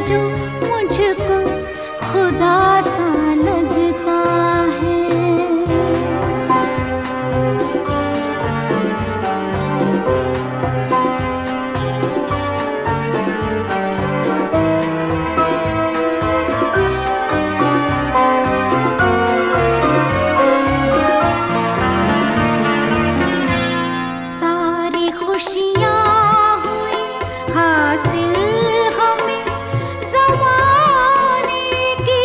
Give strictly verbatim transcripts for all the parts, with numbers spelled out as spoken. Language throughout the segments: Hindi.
जो मुझको खुदा सा लगता है। सारी खुशियाँ हुई हासिल हमें ज़माने की,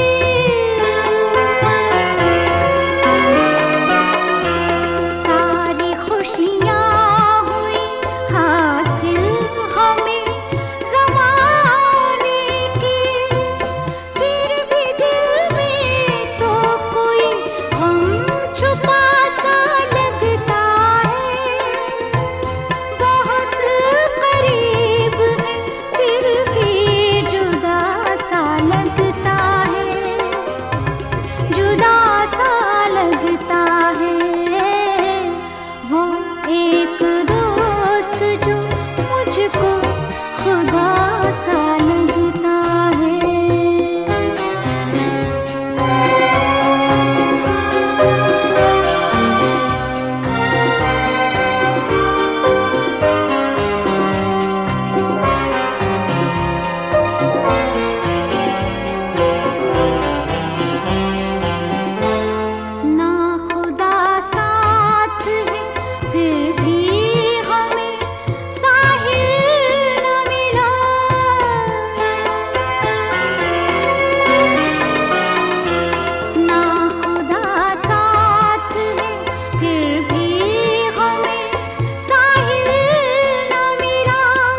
सारी खुशियाँ हुई हासिल हमें ज़माने की, फिर भी दिल में तो कोई गम छुपा सा लगता है। बहुत करीब है फिर भी जुदा सा लगता है, जुदा सा लगता है। वो एक दोस्त जो मुझको खुदा सा लगता है। ना खुदा साथ है फिर भी हमें साहिल न मिला, ना खुदा साथ है फिर भी हमें साहिल न मिला।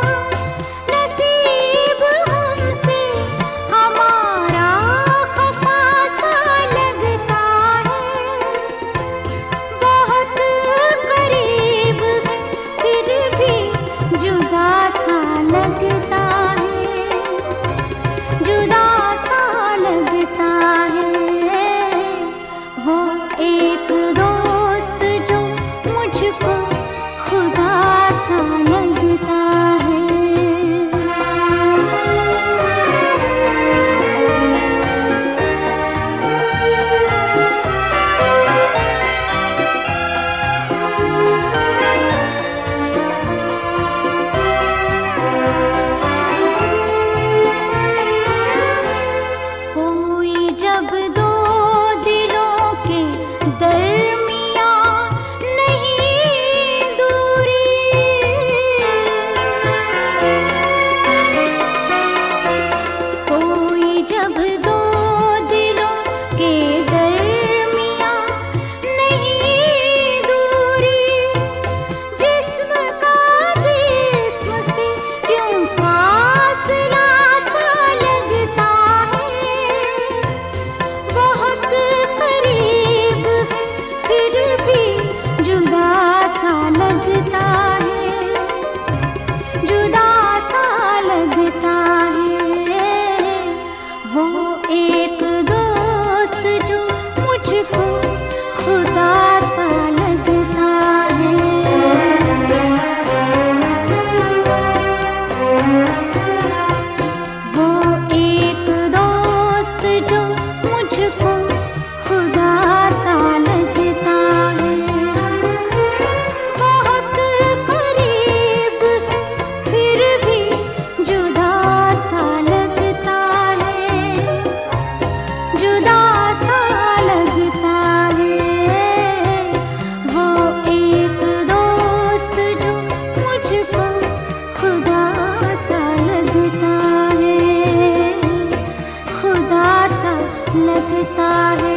नसीब हमसे हमारा खफा सा लगता है, बहुत करीब है फिर भी जुदा सा लगता है, जुदा सा लगता है। वो एक दोस्त जो मुझको खुदा सा लगता है। कोई जब दो दिलों के दरमियां नहीं दूरी, कोई जब दो दिलों के दरमियां नहीं दूरी, जिस्म का जिस्म से क्यों फासला सा लगता है। बहुत करीब है फिर भी जुदा सा लगता है, जुदा सा लगता है। वो एक दोस्त जो मुझको खुदा सा लगता है। वो एक दोस्त जो मुझको खुदा सा लगता है, बहुत करीब है फिर भी जुदा सा लगता है, जुदा सा लगता है। वो एक दोस्त जो मुझको खुदा सा लगता है, खुदा सा लगता है।